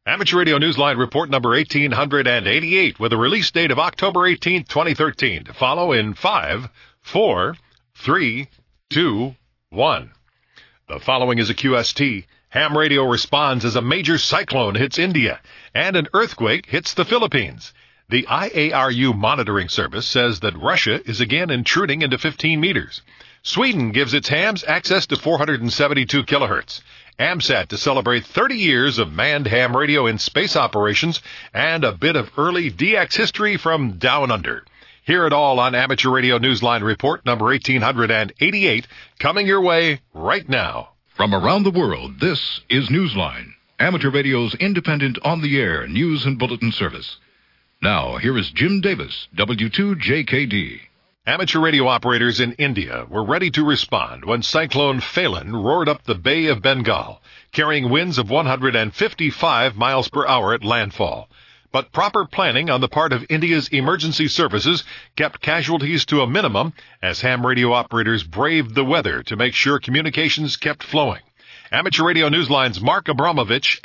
Amateur Radio Newsline report number 1888 with a release date of October 18, 2013. To follow in 5, 4, 3, 2, 1. The following is a QST. Ham radio responds as a major cyclone hits India and an earthquake hits the Philippines. The IARU monitoring service says that Russia is again intruding into 15 meters. Sweden gives its hams access to 472 kilohertz. AMSAT to celebrate 30 years of manned ham radio in space operations and a bit of early DX history from Down Under. Hear it all on Amateur Radio Newsline report number 1888, coming your way right now. From around the world, this is Newsline, Amateur Radio's independent on-the-air news and bulletin service. Now, here is Jim Davis, W2JKD. Amateur radio operators in India were ready to respond when Cyclone Phelan roared up the Bay of Bengal, carrying winds of 155 miles per hour at landfall. But proper planning on the part of India's emergency services kept casualties to a minimum as ham radio operators braved the weather to make sure communications kept flowing. Amateur Radio Newsline's Mark Abramovich,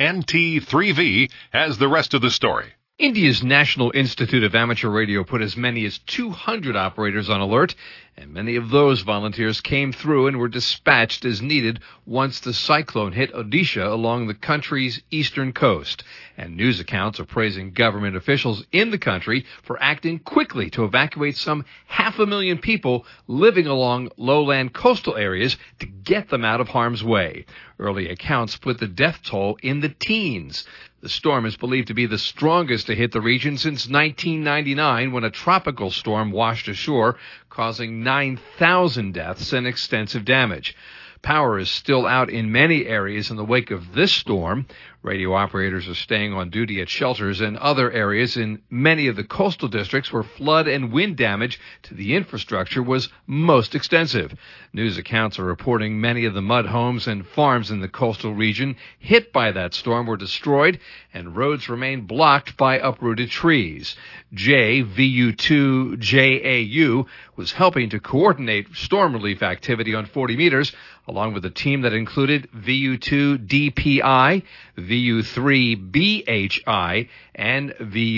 NT3V, has the rest of the story. India's National Institute of Amateur Radio put as many as 200 operators on alert, and many of those volunteers came through and were dispatched as needed once the cyclone hit Odisha along the country's eastern coast. And news accounts are praising government officials in the country for acting quickly to evacuate some 500,000 people living along lowland coastal areas to get them out of harm's way. Early accounts put the death toll in the teens. The storm is believed to be the strongest to hit the region since 1999, when a tropical storm washed ashore, causing 9,000 deaths and extensive damage. Power is still out in many areas in the wake of this storm. Radio operators are staying on duty at shelters and other areas in many of the coastal districts where flood and wind damage to the infrastructure was most extensive. News accounts are reporting many of the mud homes and farms in the coastal region hit by that storm were destroyed, and roads remain blocked by uprooted trees. VU2JAU was helping to coordinate storm relief activity on 40 meters, along with a team that included VU2DPI, VU3BHI, and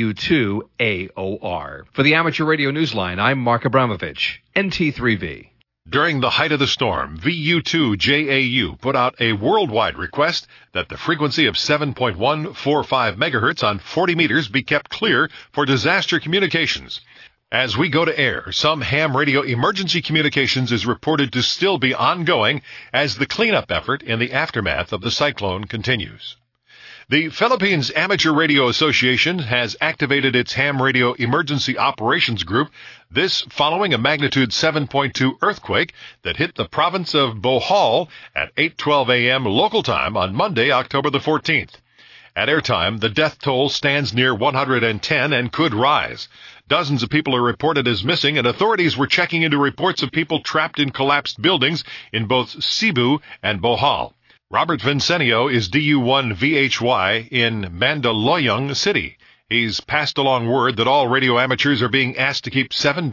VU2AOR. For the Amateur Radio Newsline, I'm Mark Abramovich, NT3V. During the height of the storm, VU2JAU put out a worldwide request that the frequency of 7.145 megahertz on 40 meters be kept clear for disaster communications. As we go to air, some ham radio emergency communications is reported to still be ongoing as the cleanup effort in the aftermath of the cyclone continues. The Philippines Amateur Radio Association has activated its ham radio emergency operations group, this following a magnitude 7.2 earthquake that hit the province of Bohol at 8:12 a.m. local time on Monday, October the 14th. At airtime, the death toll stands near 110 and could rise. Dozens of people are reported as missing, and authorities were checking into reports of people trapped in collapsed buildings in both Cebu and Bohol. Robert Vincenio is DU1VHY in Mandaluyong City. He's passed along word that all radio amateurs are being asked to keep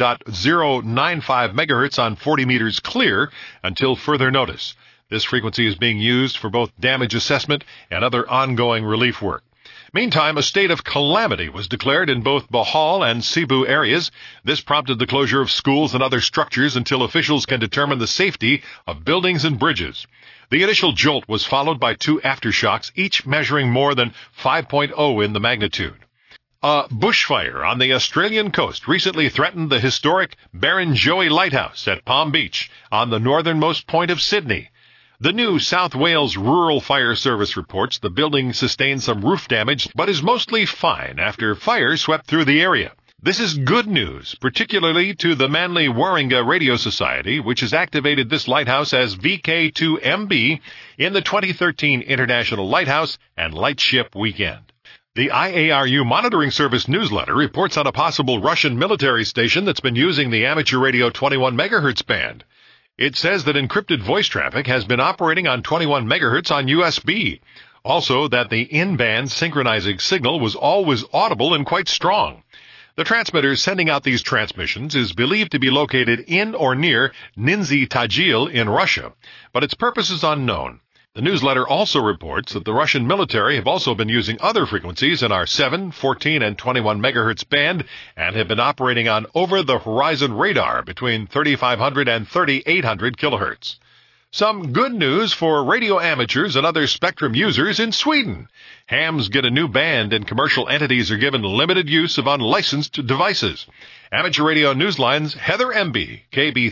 7.095 megahertz on 40 meters clear until further notice. This frequency is being used for both damage assessment and other ongoing relief work. Meantime, a state of calamity was declared in both Bohol and Cebu areas. This prompted the closure of schools and other structures until officials can determine the safety of buildings and bridges. The initial jolt was followed by 2 aftershocks, each measuring more than 5.0 in the magnitude. A bushfire on the Australian coast recently threatened the historic Barrenjoey Lighthouse at Palm Beach on the northernmost point of Sydney. The New South Wales Rural Fire Service reports the building sustained some roof damage but is mostly fine after fire swept through the area. This is good news, particularly to the Manly Warringah Radio Society, which has activated this lighthouse as VK2MB in the 2013 International Lighthouse and Lightship Weekend. The IARU Monitoring Service newsletter reports on a possible Russian military station that's been using the amateur radio 21 megahertz band. It says that encrypted voice traffic has been operating on 21 megahertz on USB. Also, that the in-band synchronizing signal was always audible and quite strong. The transmitter sending out these transmissions is believed to be located in or near Nizhny Tagil in Russia, but its purpose is unknown. The newsletter also reports that the Russian military have also been using other frequencies in our 7, 14, and 21 megahertz band and have been operating on over-the-horizon radar between 3,500 and 3,800 kilohertz. Some good news for radio amateurs and other spectrum users in Sweden. Hams get a new band and commercial entities are given limited use of unlicensed devices. Amateur Radio Newsline's Heather Emby,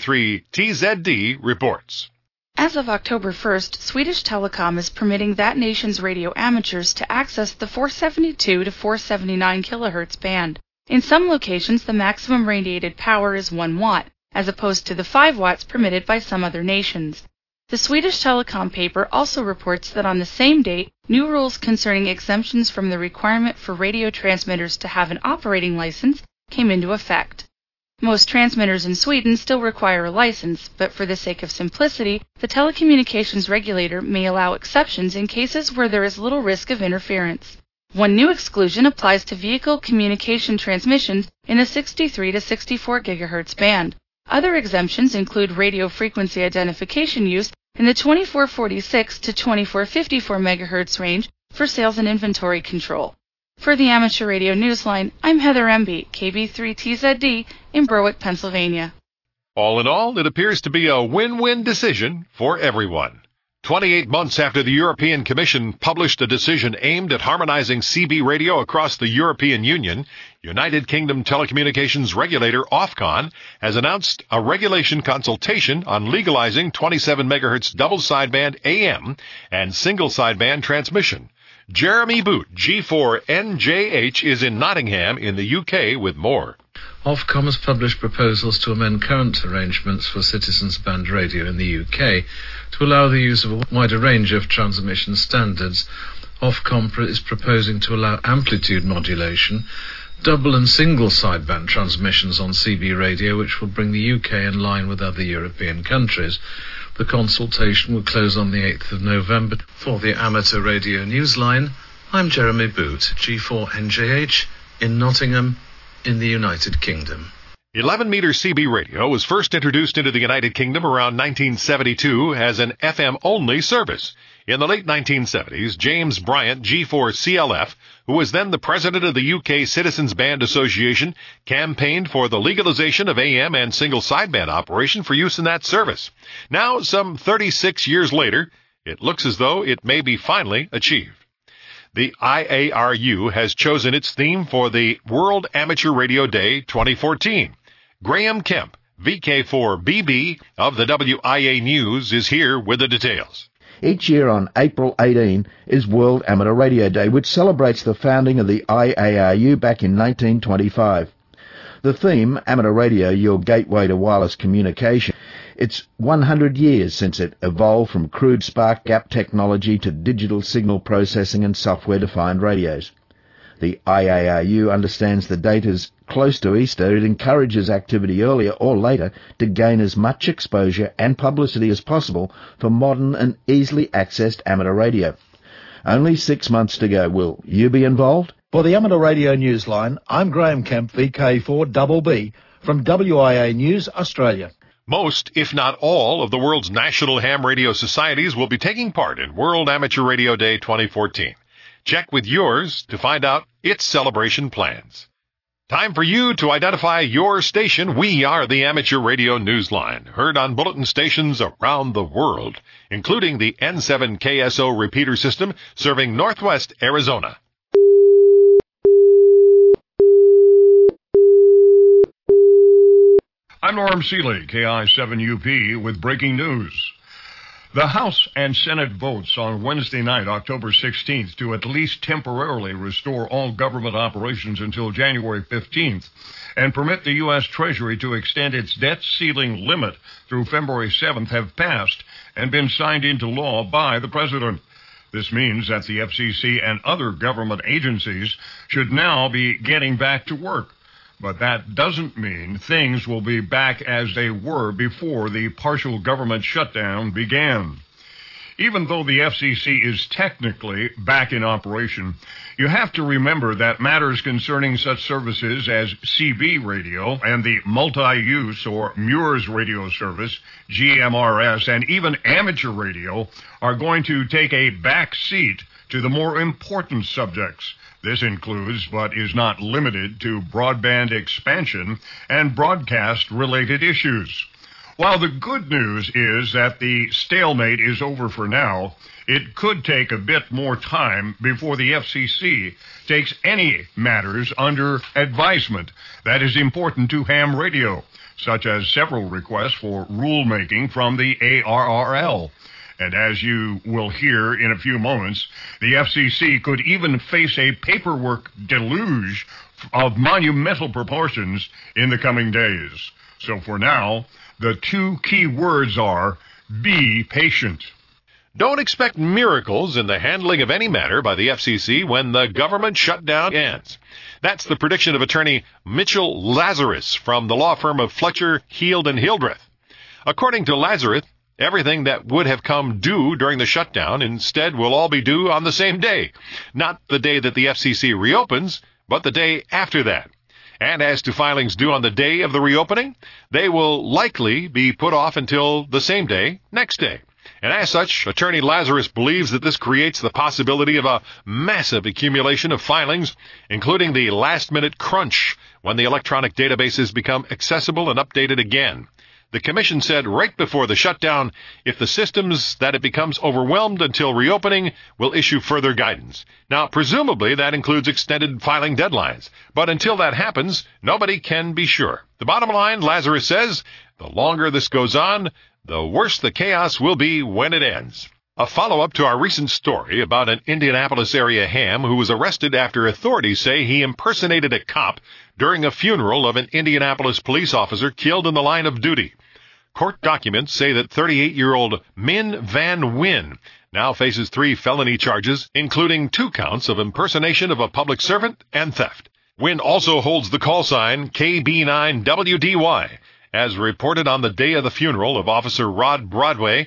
KB3TZD, reports. As of October 1st, Swedish Telecom is permitting that nation's radio amateurs to access the 472 to 479 kilohertz band. In some locations, the maximum radiated power is 1 watt, as opposed to the 5 watts permitted by some other nations. The Swedish Telecom paper also reports that on the same date, new rules concerning exemptions from the requirement for radio transmitters to have an operating license came into effect. Most transmitters in Sweden still require a license, but for the sake of simplicity, the telecommunications regulator may allow exceptions in cases where there is little risk of interference. One new exclusion applies to vehicle communication transmissions in the 63 to 64 GHz band. Other exemptions include radio frequency identification use in the 2446 to 2454 MHz range for sales and inventory control. For the Amateur Radio Newsline, I'm Heather Emby, KB3TZD in Berwick, Pennsylvania. All in all, it appears to be a win-win decision for everyone. 28 months after the European Commission published a decision aimed at harmonizing CB radio across the European Union, United Kingdom telecommunications regulator Ofcom has announced a regulation consultation on legalizing 27 MHz double sideband AM and single sideband transmission. Jeremy Boot, G4NJH, is in Nottingham in the UK with more. Ofcom has published proposals to amend current arrangements for citizens band radio in the UK to allow the use of a wider range of transmission standards. Ofcom is proposing to allow amplitude modulation, double and single sideband transmissions on CB radio, which will bring the UK in line with other European countries. The consultation will close on the 8th of November. For the Amateur Radio Newsline, I'm Jeremy Boot, G4NJH, in Nottingham, in the United Kingdom. 11-meter CB radio was first introduced into the United Kingdom around 1972 as an FM-only service. In the late 1970s, James Bryant, G4CLF, who was then the president of the UK Citizens Band Association, campaigned for the legalization of AM and single sideband operation for use in that service. Now, some 36 years later, it looks as though it may be finally achieved. The IARU has chosen its theme for the World Amateur Radio Day 2014. Graham Kemp, VK4BB of the WIA News, is here with the details. Each year on April 18 is World Amateur Radio Day, which celebrates the founding of the IARU back in 1925. The theme, Amateur Radio, Your Gateway to Wireless Communication. It's 100 years since it evolved from crude spark gap technology to digital signal processing and software-defined radios. The IARU understands the date is close to Easter. It encourages activity earlier or later to gain as much exposure and publicity as possible for modern and easily accessed amateur radio. Only 6 months to go. Will you be involved? For the Amateur Radio Newsline, I'm Graham Kemp, VK4BB, from WIA News, Australia. Most, if not all, of the world's national ham radio societies will be taking part in World Amateur Radio Day 2014. Check with yours to find out its celebration plans. Time for you to identify your station. We are the Amateur Radio Newsline, heard on bulletin stations around the world, including the N7KSO repeater system serving Northwest Arizona. I'm Norm Seeley, KI7UP, with breaking news. The House and Senate votes on Wednesday night, October 16th, to at least temporarily restore all government operations until January 15th and permit the U.S. Treasury to extend its debt ceiling limit through February 7th have passed and been signed into law by the President. This means that the FCC and other government agencies should now be getting back to work. But that doesn't mean things will be back as they were before the partial government shutdown began. Even though the FCC is technically back in operation, You have to remember that matters concerning such services as CB radio and the multi-use or MURS radio service, GMRS, and even amateur radio are going to take a back seat to the more important subjects. This includes, but is not limited to, broadband expansion and broadcast-related issues. While the good news is that the stalemate is over for now, it could take a bit more time before the FCC takes any matters under advisement that is important to ham radio, such as several requests for rulemaking from the ARRL. And as you will hear in a few moments, the FCC could even face a paperwork deluge of monumental proportions in the coming days. So for now, the two key words are, be patient. Don't expect miracles in the handling of any matter by the FCC when the government shutdown ends. That's the prediction of attorney Mitchell Lazarus from the law firm of Fletcher, Heald, and Hildreth. According to Lazarus, everything that would have come due during the shutdown instead will all be due on the same day. Not the day that the FCC reopens, but the day after that. And as to filings due on the day of the reopening, they will likely be put off until the same day, next day. And as such, Attorney Lazarus believes that this creates the possibility of a massive accumulation of filings, including the last-minute crunch when the electronic databases become accessible and updated again. The Commission said right before the shutdown, if the systems that it becomes overwhelmed until reopening, will issue further guidance. Now, presumably, that includes extended filing deadlines. But until that happens, nobody can be sure. The bottom line, Lazarus says, the longer this goes on, the worse the chaos will be when it ends. A follow-up to our recent story about an Indianapolis area ham who was arrested after authorities say he impersonated a cop during a funeral of an Indianapolis police officer killed in the line of duty. Court documents say that 38-year-old Min Van Nguyen now faces 3 felony charges, including 2 counts of impersonation of a public servant and theft. Nguyen also holds the call sign KB9WDY. As reported on the day of the funeral of Officer Rod Broadway,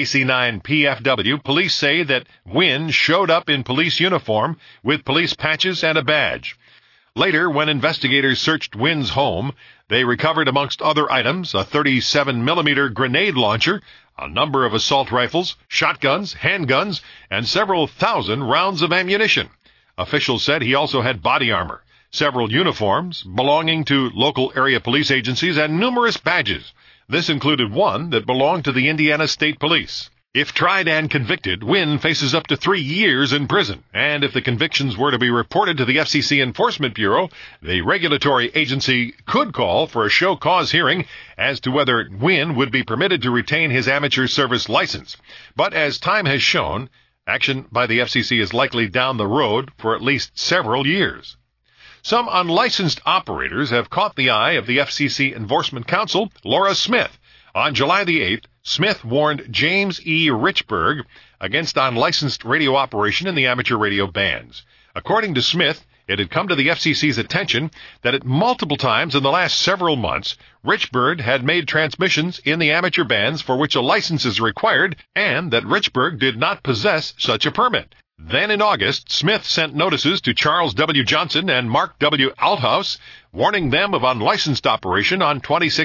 KC9PFW, police say that Nguyen showed up in police uniform with police patches and a badge. Later, when investigators searched Nguyen's home, they recovered, amongst other items, a 37mm grenade launcher, a number of assault rifles, shotguns, handguns, and several thousand rounds of ammunition. Officials said he also had body armor, several uniforms belonging to local area police agencies, and numerous badges. This included one that belonged to the Indiana State Police. If tried and convicted, Nguyen faces up to 3 years in prison. And if the convictions were to be reported to the FCC Enforcement Bureau, the regulatory agency could call for a show cause hearing as to whether Nguyen would be permitted to retain his amateur service license. But as time has shown, action by the FCC is likely down the road for at least several years. Some unlicensed operators have caught the eye of the FCC Enforcement Counsel, Laura Smith. On July the 8th, Smith warned James E. Richburg against unlicensed radio operation in the amateur radio bands. According to Smith, it had come to the FCC's attention that at multiple times in the last several months, Richburg had made transmissions in the amateur bands for which a license is required, and that Richburg did not possess such a permit. Then in August, Smith sent notices to Charles W. Johnson and Mark W. Althaus, warning them of unlicensed operation on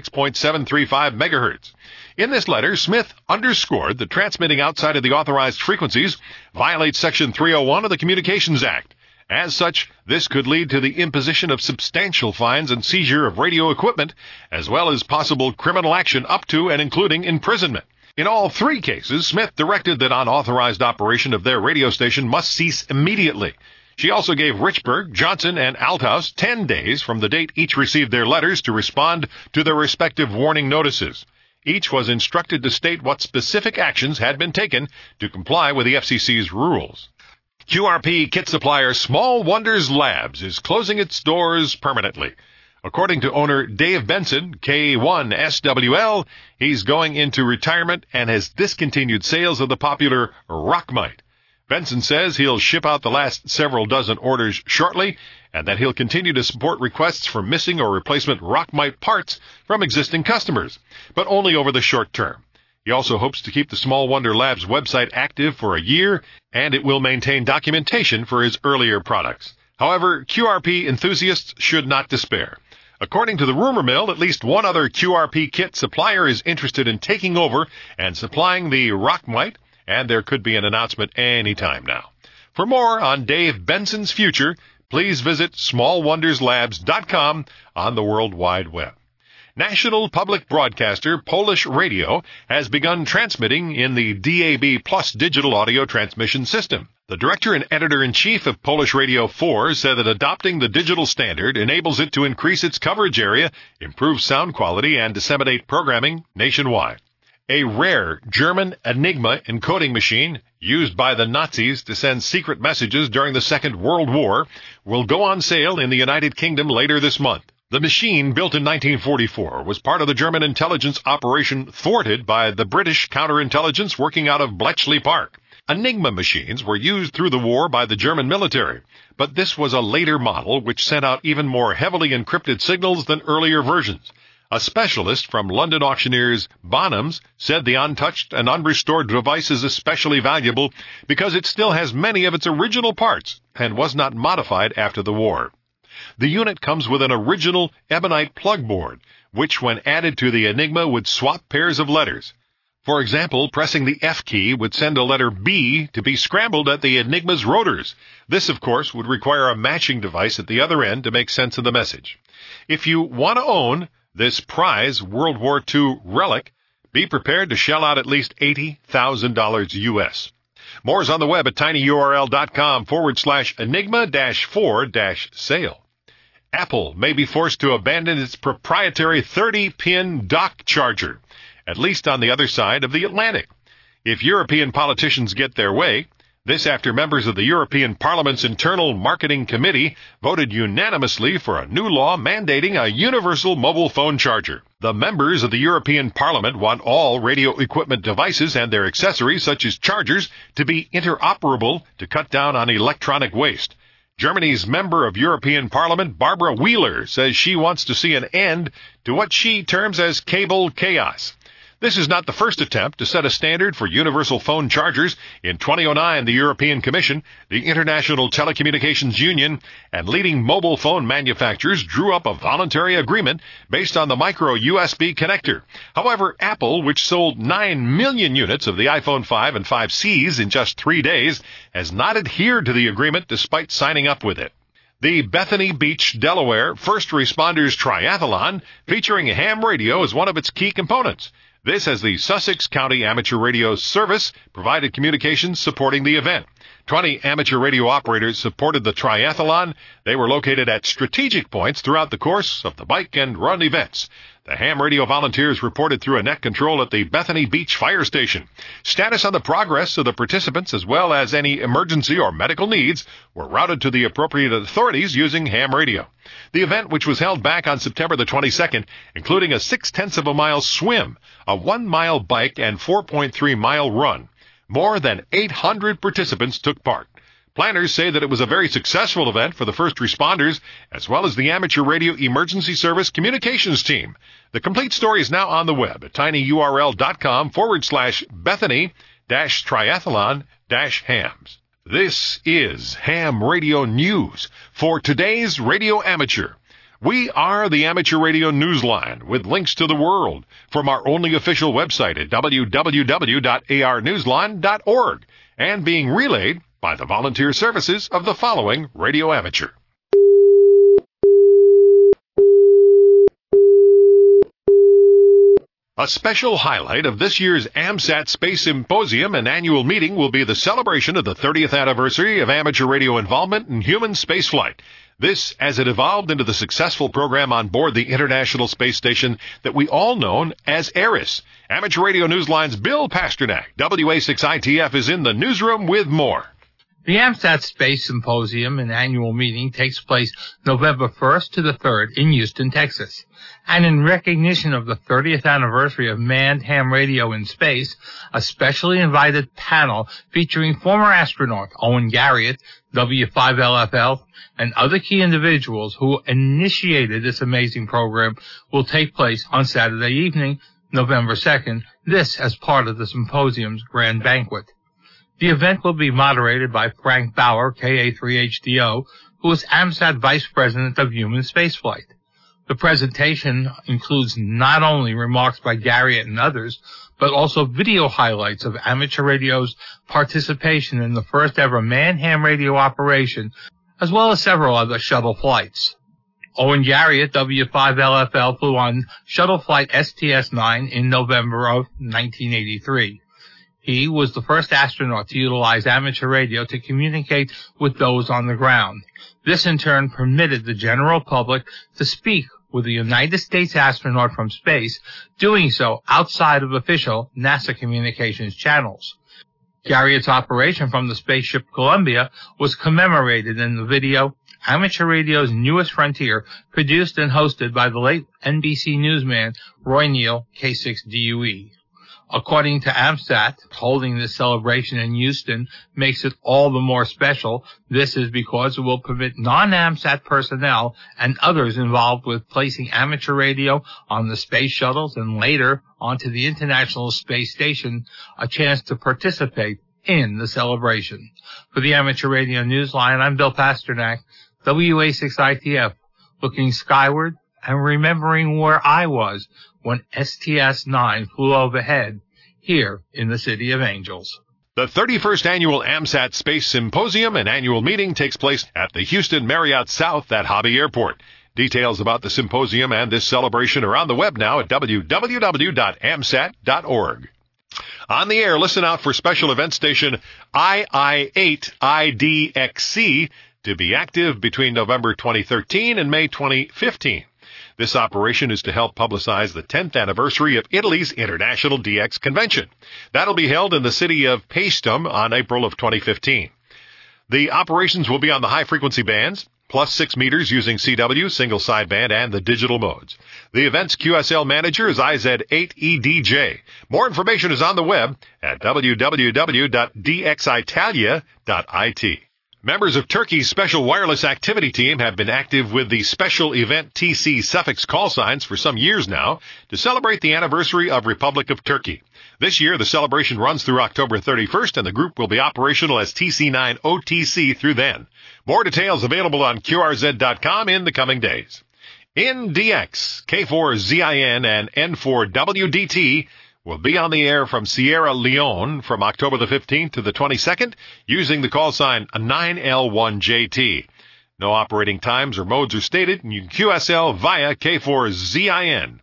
26.735 megahertz. In this letter, Smith underscored that transmitting outside of the authorized frequencies violates Section 301 of the Communications Act. As such, this could lead to the imposition of substantial fines and seizure of radio equipment, as well as possible criminal action up to and including imprisonment. In all 3 cases, Smith directed that unauthorized operation of their radio station must cease immediately. She also gave Richburg, Johnson, and Althaus 10 days from the date each received their letters to respond to their respective warning notices. Each was instructed to state what specific actions had been taken to comply with the FCC's rules. QRP kit supplier Small Wonders Labs is closing its doors permanently. According to owner Dave Benson, K1SWL, he's going into retirement and has discontinued sales of the popular Rockmite. Benson says he'll ship out the last several dozen orders shortly, and that he'll continue to support requests for missing or replacement Rockmite parts from existing customers, but only over the short term. He also hopes to keep the Small Wonder Labs website active for a year, and it will maintain documentation for his earlier products. However, QRP enthusiasts should not despair. According to the rumor mill, at least one other QRP kit supplier is interested in taking over and supplying the Rockmite, and there could be an announcement any time now. For more on Dave Benson's future, please visit smallwonderslabs.com on the World Wide Web. National public broadcaster Polish Radio has begun transmitting in the DAB Plus digital audio transmission system. The director and editor-in-chief of Polish Radio 4 said that adopting the digital standard enables it to increase its coverage area, improve sound quality, and disseminate programming nationwide. A rare German Enigma encoding machine used by the Nazis to send secret messages during the Second World War will go on sale in the United Kingdom later this month. The machine, built in 1944, was part of the German intelligence operation thwarted by the British counterintelligence working out of Bletchley Park. Enigma machines were used through the war by the German military, but this was a later model which sent out even more heavily encrypted signals than earlier versions. A specialist from London auctioneers Bonhams said the untouched and unrestored device is especially valuable because it still has many of its original parts and was not modified after the war. The unit comes with an original ebonite plug board, which when added to the Enigma would swap pairs of letters. For example, pressing the F key would send a letter B to be scrambled at the Enigma's rotors. This, of course, would require a matching device at the other end to make sense of the message. If you want to own this prize World War II relic, be prepared to shell out at least $80,000 U.S. More is on the web at tinyurl.com/enigma-4-sale. Apple may be forced to abandon its proprietary 30-pin dock charger, at least on the other side of the Atlantic. If European politicians get their way, this after members of the European Parliament's Internal Marketing Committee voted unanimously for a new law mandating a universal mobile phone charger. The members of the European Parliament want all radio equipment devices and their accessories, such as chargers, to be interoperable to cut down on electronic waste. Germany's member of European Parliament, Barbara Wheeler, says she wants to see an end to what she terms as cable chaos. This is not the first attempt to set a standard for universal phone chargers. In 2009, the European Commission, the International Telecommunications Union, and leading mobile phone manufacturers drew up a voluntary agreement based on the micro USB connector. However, Apple, which sold 9 million units of the iPhone 5 and 5Cs in just 3 days, has not adhered to the agreement despite signing up with it. The Bethany Beach, Delaware First Responders Triathlon, featuring a ham radio as one of its key components. This, as the Sussex County Amateur Radio Service provided communications supporting the event. 20 amateur radio operators supported the triathlon. They were located at strategic points throughout the course of the bike and run events. The ham radio volunteers reported through a net control at the Bethany Beach Fire Station. Status on the progress of the participants, as well as any emergency or medical needs, were routed to the appropriate authorities using ham radio. The event, which was held back on September the 22nd, including a 0.6 of a mile swim, a 1-mile bike, and 4.3-mile run. More than 800 participants took part. Planners say that it was a very successful event for the first responders, as well as the Amateur Radio Emergency Service Communications Team. The complete story is now on the web at tinyurl.com/Bethany-triathlon-hams. This is Ham Radio News for today's Radio Amateur. We are the Amateur Radio Newsline with links to the world from our only official website at www.arnewsline.org and being relayed by the volunteer services of the following Radio Amateur. A special highlight of this year's AMSAT Space Symposium and annual meeting will be the celebration of the 30th anniversary of amateur radio involvement in human spaceflight. This as it evolved into the successful program on board the International Space Station that we all know as ARIS. Amateur Radio Newsline's Bill Pasternak, WA6ITF, is in the newsroom with more. The AMSAT Space Symposium and annual meeting takes place November 1st to the 3rd in Houston, Texas. And in recognition of the 30th anniversary of manned ham radio in space, a specially invited panel featuring former astronaut Owen Garriott, W5LFL, and other key individuals who initiated this amazing program will take place on Saturday evening, November 2nd, this as part of the symposium's grand banquet. The event will be moderated by Frank Bauer, KA3HDO, who is AMSAT Vice President of Human Spaceflight. The presentation includes not only remarks by Garriott and others, but also video highlights of amateur radio's participation in the first ever manned ham radio operation, as well as several other shuttle flights. Owen Garriott, W5LFL, flew on shuttle flight STS-9 in November of 1983. He was the first astronaut to utilize amateur radio to communicate with those on the ground. This in turn permitted the general public to speak with a United States astronaut from space, doing so outside of official NASA communications channels. Garriott's operation from the spaceship Columbia was commemorated in the video Amateur Radio's Newest Frontier, produced and hosted by the late NBC newsman Roy Neal, K6DUE. According to AMSAT, holding this celebration in Houston makes it all the more special. This is because it will permit non-AMSAT personnel and others involved with placing amateur radio on the space shuttles and later onto the International Space Station a chance to participate in the celebration. For the Amateur Radio Newsline, I'm Bill Pasternak, WA6ITF, looking skyward and remembering where I was when STS-9 flew overhead here in the City of Angels. The 31st Annual AMSAT Space Symposium and Annual Meeting takes place at the Houston Marriott South at Hobby Airport. Details about the symposium and this celebration are on the web now at www.amsat.org. On the air, listen out for special event station II-8IDXC to be active between November 2013 and May 2015. This operation is to help publicize the 10th anniversary of Italy's International DX Convention. That'll be held in the city of Paestum on April of 2015. The operations will be on the high-frequency bands, plus 6 meters using CW, single sideband, and the digital modes. The event's QSL manager is IZ8EDJ. More information is on the web at www.dxitalia.it. Members of Turkey's Special Wireless Activity Team have been active with the Special Event TC suffix call signs for some years now to celebrate the anniversary of Republic of Turkey. This year, the celebration runs through October 31st, and the group will be operational as TC9 OTC through then. More details available on QRZ.com in the coming days. In DX, K4ZIN and N4WDT will be on the air from Sierra Leone from October the 15th to the 22nd using the call sign 9L1JT. No operating times or modes are stated, and you can QSL via K4ZIN.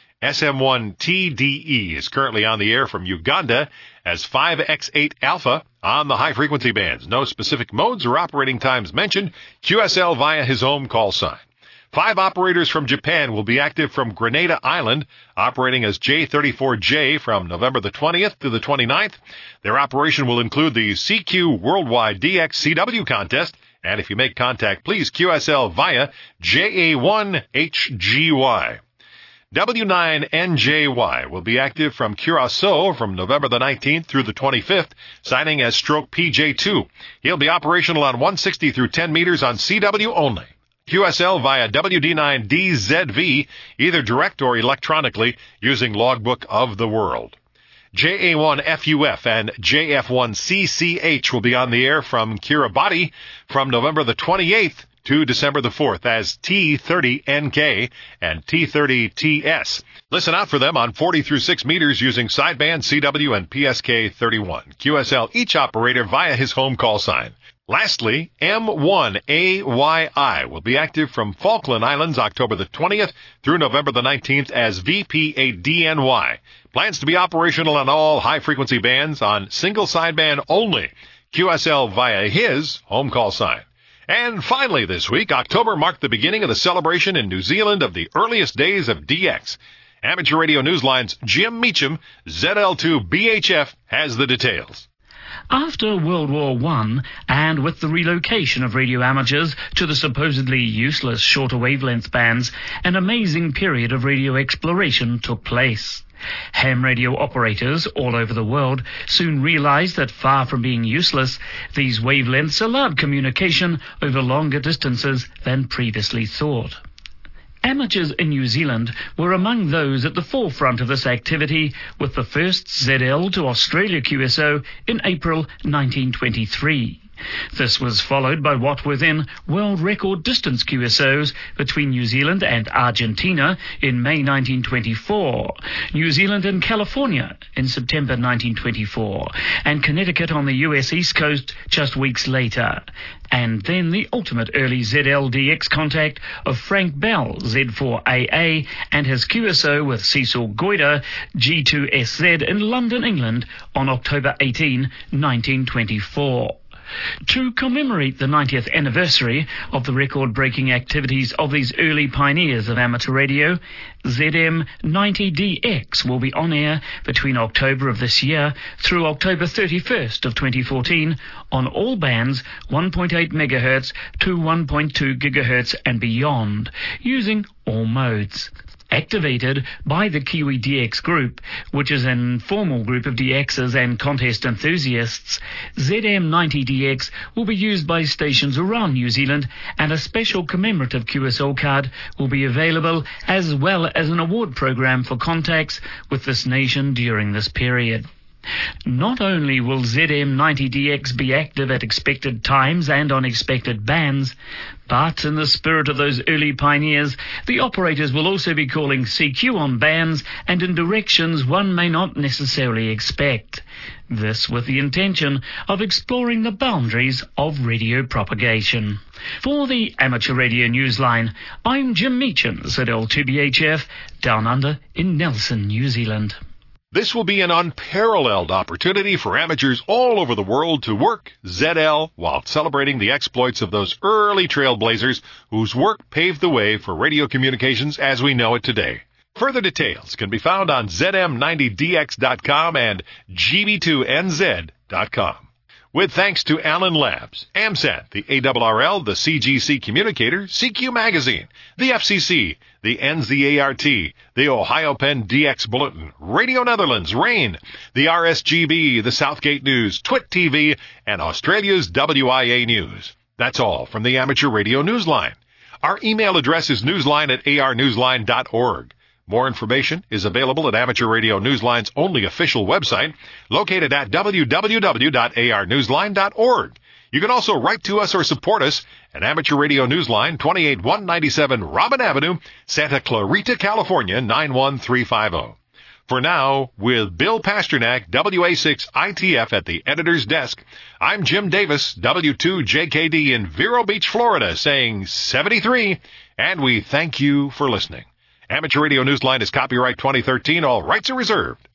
SM1TDE is currently on the air from Uganda as 5X8 Alpha on the high-frequency bands. No specific modes or operating times mentioned. QSL via his home call sign. 5 operators from Japan will be active from Grenada Island, operating as J34J from November the 20th to the 29th. Their operation will include the CQ Worldwide DX-CW contest, and if you make contact, please QSL via JA1HGY. W9NJY will be active from Curacao from November the 19th through the 25th, signing as Stroke PJ2. He'll be operational on 160 through 10 meters on CW only. QSL via WD9DZV, either direct or electronically, using Logbook of the World. JA1FUF and JF1CCH will be on the air from Kiribati from November the 28th to December the 4th as T30NK and T30TS. Listen out for them on 40 through 6 meters using sideband, CW, and PSK31. QSL each operator via his home call sign. Lastly, M1AYI will be active from Falkland Islands October the 20th through November the 19th as VP8DNY. Plans to be operational on all high-frequency bands on single sideband only. QSL via his home call sign. And finally this week, October marked the beginning of the celebration in New Zealand of the earliest days of DX. Amateur Radio Newsline's Jim Meacham, ZL2BHF, has the details. After World War I, and with the relocation of radio amateurs to the supposedly useless shorter wavelength bands, an amazing period of radio exploration took place. Ham radio operators all over the world soon realized that far from being useless, these wavelengths allowed communication over longer distances than previously thought. Amateurs in New Zealand were among those at the forefront of this activity, with the first ZL to Australia QSO in April 1923. This was followed by what were then world record distance QSOs between New Zealand and Argentina in May 1924, New Zealand and California in September 1924, and Connecticut on the US East Coast just weeks later. And then the ultimate early ZLDX contact of Frank Bell, Z4AA, and his QSO with Cecil Goyder, G2SZ in London, England on October 18, 1924. To commemorate the 90th anniversary of the record-breaking activities of these early pioneers of amateur radio, ZM90DX will be on air between October of this year through October 31st of 2014 on all bands 1.8 MHz to 1.2 GHz and beyond, using all modes. Activated by the Kiwi DX Group, which is an informal group of DXers and contest enthusiasts, ZM90DX will be used by stations around New Zealand, and a special commemorative QSL card will be available, as well as an award program for contacts with this nation during this period. Not only will ZM90DX be active at expected times and on expected bands, but in the spirit of those early pioneers, the operators will also be calling CQ on bands and in directions one may not necessarily expect. This with the intention of exploring the boundaries of radio propagation. For the Amateur Radio Newsline, I'm Jim Meachams at L2BHF, down under in Nelson, New Zealand. This will be an unparalleled opportunity for amateurs all over the world to work ZL while celebrating the exploits of those early trailblazers whose work paved the way for radio communications as we know it today. Further details can be found on ZM90DX.com and GB2NZ.com. With thanks to Allen Labs, AMSAT, the ARRL, the CGC Communicator, CQ Magazine, the FCC, the NZART, the Ohio Penn DX Bulletin, Radio Netherlands, RAIN, the RSGB, the Southgate News, Twit TV, and Australia's WIA News. That's all from the Amateur Radio Newsline. Our email address is newsline@arnewsline.org. More information is available at Amateur Radio Newsline's only official website, located at www.arnewsline.org. You can also write to us or support us at Amateur Radio Newsline, 28197 Robin Avenue, Santa Clarita, California, 91350. For now, with Bill Pasternak, WA6ITF at the editor's desk, I'm Jim Davis, W2JKD in Vero Beach, Florida, saying 73, and we thank you for listening. Amateur Radio Newsline is copyright 2013. All rights are reserved.